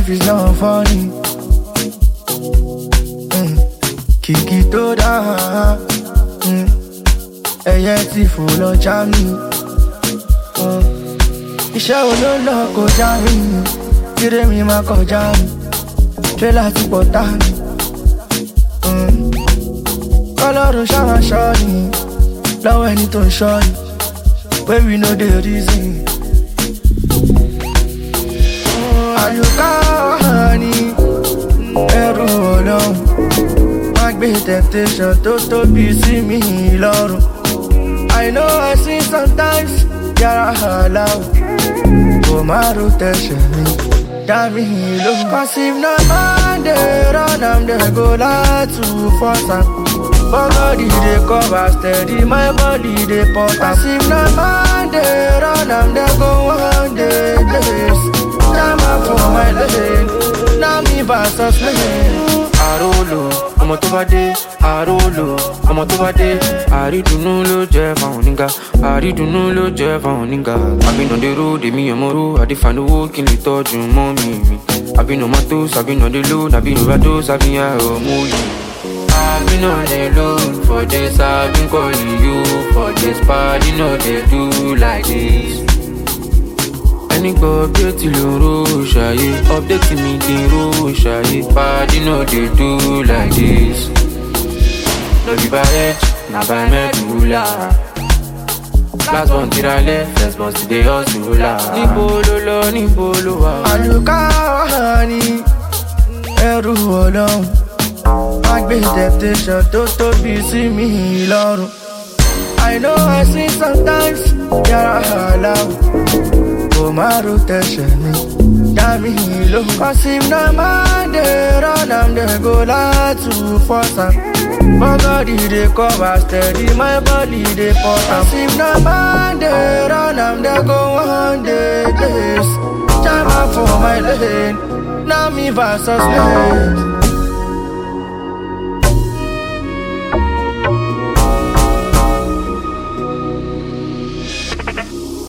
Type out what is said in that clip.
life is not funny. Kìkì tó dáa, ẹyẹ ti fò lọ já mi. Iṣẹ́ wo ló lọ kọjá mi, kíre mi máa kọjá mi, tírélà ti pọ̀ tá mi. Ọlọ́run ṣá máa ṣọ́ ni, lọ́wọ́ ẹni tó ń ṣọ́ ni, pé we no dey reason. Àyùká ni ẹrù Ọlọ́run, má gbé temptation tó tóbi sí mi lọ́rùn. I know I sin sometimes, yàrá àláwọ̀, kò má ro tẹ̀sẹ̀ mi, dá mi ló. Cause if na man dey run am, dey go like to force am. But body dey cover steady, my body dey pop am. Cause if na man dey run am, dey go one day days. Jam am for my lane, now me versus lane. Àrólò, ọmọ tó bá dé, àrólò, ọmọ tó bá dé. Àrídùnnú ló jẹ́ fáwọn nígà, àrídùnnú ló jẹ́ fáwọn nígà. Àbínà dé road, èmi ọmọrú, àdìfàlówó kí n lè tọ́jú mọ́mì mi. Àbínà mọ́tòs, àbínà dé load, àbínà rados, àbíyá ọmọ yìí. Àbínà dé load, for this I've been calling you, for this party no dey do like this. Ẹni gbọ́ update ló ń ro ṣàyé, update mi kí n ro ṣàyé. Party no dey do like this. No be by edge, na by medulla. Last one tirale, first one still dey hustle. Níbo ló lọ, níbo ló wà? Àyùká ni ẹrù Ọlọ́run, má gbé temptation tó tóbi sí mi lọ́rùn. I know I sin sometimes, yàrá àláwọ̀, kò má ro tẹ̀sẹ̀ mi, dá mi ló. Cause if na man dey run am, dey go like to force am. My body dey cover steady, my body dey pop am. Cause if na man dey run am, dey go one day days. Jam am for my lane, now me versus lane.